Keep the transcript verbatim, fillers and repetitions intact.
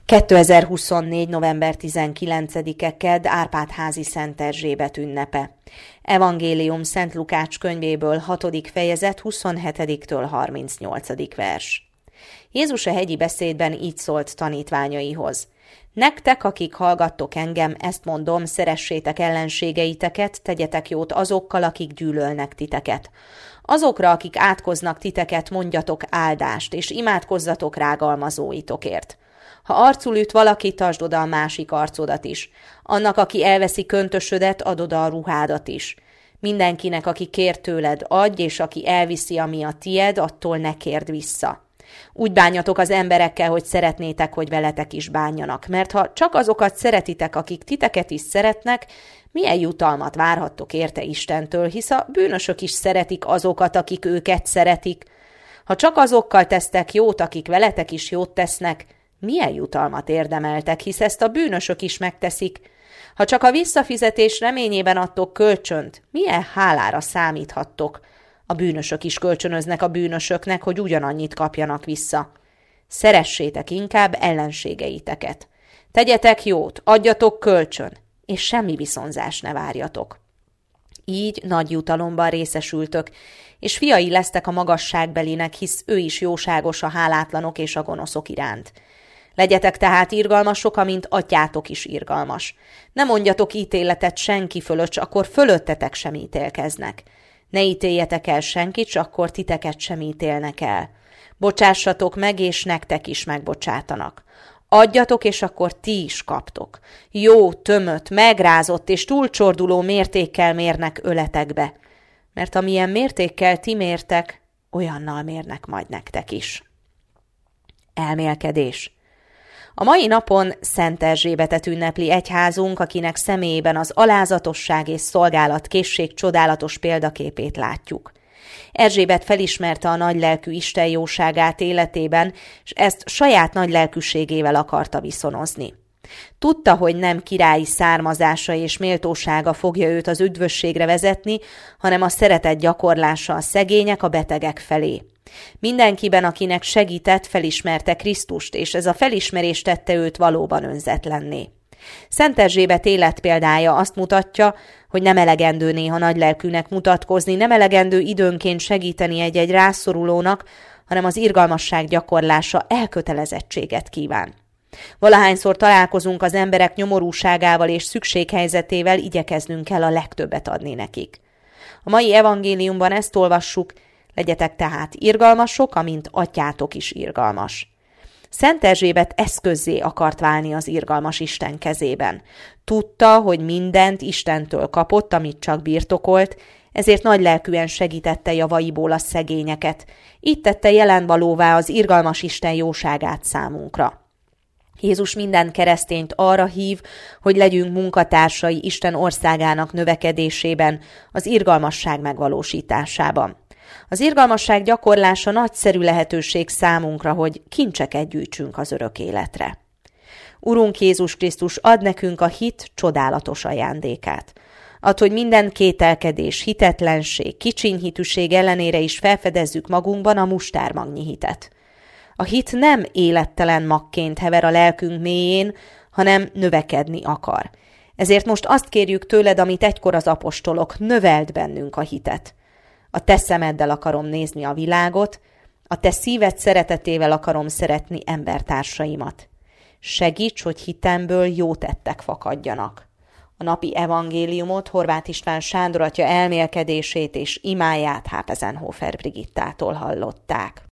kétezer-huszonnégy. november tizenkilencedike kedd, Árpád-házi Szent Erzsébet ünnepe. Evangélium Szent Lukács könyvéből, hatodik fejezet, huszonhetediktől harmincnyolcadik vers. Jézus a hegyi beszédben így szólt tanítványaihoz. Nektek, akik hallgattok engem, ezt mondom, szeressétek ellenségeiteket, tegyetek jót azokkal, akik gyűlölnek titeket. Azokra, akik átkoznak titeket, mondjatok áldást, és imádkozzatok rágalmazóitokért. Ha arcul üt valaki, tartsd oda a másik arcodat is. Annak, aki elveszi köntösödet, add oda a ruhádat is. Mindenkinek, aki kér tőled, adj, és aki elviszi, ami a tied, attól ne kérd vissza. Úgy bánjatok az emberekkel, hogy szeretnétek, hogy veletek is bánjanak, mert ha csak azokat szeretitek, akik titeket is szeretnek, milyen jutalmat várhattok érte Istentől, hisz a bűnösök is szeretik azokat, akik őket szeretik. Ha csak azokkal tesztek jót, akik veletek is jót tesznek, milyen jutalmat érdemeltek, hisz ezt a bűnösök is megteszik. Ha csak a visszafizetés reményében adtok kölcsönt, milyen hálára számíthattok? A bűnösök is kölcsönöznek a bűnösöknek, hogy ugyanannyit kapjanak vissza. Szeressétek inkább ellenségeiteket. Tegyetek jót, adjatok kölcsön, és semmi viszonzást ne várjatok. Így nagy jutalomban részesültök, és fiai lesztek a magasságbelinek, hisz ő is jóságos a hálátlanok és a gonoszok iránt. Legyetek tehát irgalmasok, amint atyátok is irgalmas. Ne mondjatok ítéletet senki fölött, akkor fölöttetek sem ítélkeznek. Ne ítéljetek el senkit, s akkor titeket sem ítélnek el. Bocsássatok meg, és nektek is megbocsátanak. Adjatok, és akkor ti is kaptok. Jó, tömött, megrázott és túlcsorduló mértékkel mérnek öletekbe. Mert amilyen mértékkel ti mértek, olyannal mérnek majd nektek is. Elmélkedés. A mai napon Szent Erzsébetet ünnepli egyházunk, akinek személyében az alázatosság és szolgálatkészség csodálatos példaképét látjuk. Erzsébet felismerte a nagylelkű Isten jóságát életében, és ezt saját nagylelkűségével akarta viszonozni. Tudta, hogy nem királyi származása és méltósága fogja őt az üdvösségre vezetni, hanem a szeretet gyakorlása a szegények, a betegek felé. Mindenkiben, akinek segített, felismerte Krisztust, és ez a felismerés tette őt valóban önzetlenné. Szent Erzsébet életpéldája azt mutatja, hogy nem elegendő néha nagylelkűnek mutatkozni, nem elegendő időnként segíteni egy-egy rászorulónak, hanem az irgalmasság gyakorlása elkötelezettséget kíván. Valahányszor találkozunk az emberek nyomorúságával és szükséghelyzetével, igyekeznünk kell a legtöbbet adni nekik. A mai evangéliumban ezt olvassuk, legyetek tehát irgalmasok, amint atyátok is irgalmas. Szent Erzsébet eszközzé akart válni az irgalmas Isten kezében. Tudta, hogy mindent Istentől kapott, amit csak birtokolt, ezért nagylelkűen segítette javaiból a szegényeket. Így tette jelenvalóvá az irgalmas Isten jóságát számunkra. Jézus minden keresztényt arra hív, hogy legyünk munkatársai Isten országának növekedésében, az irgalmasság megvalósításában. Az irgalmasság gyakorlása nagyszerű lehetőség számunkra, hogy kincseket gyűjtsünk az örök életre. Urunk Jézus Krisztus, ad nekünk a hit csodálatos ajándékát. Add, hogy minden kételkedés, hitetlenség, kicsinyhitűség ellenére is felfedezzük magunkban a mustármagnyi hitet. A hit nem élettelen magként hever a lelkünk mélyén, hanem növekedni akar. Ezért most azt kérjük tőled, amit egykor az apostolok, növeld bennünk a hitet. A te szemeddel akarom nézni a világot, a te szíved szeretetével akarom szeretni embertársaimat. Segíts, hogy hitemből jó tettek fakadjanak. A napi evangéliumot Horváth István Sándor atya elmélkedését és imáját Hápezenhofer Brigittától hallották.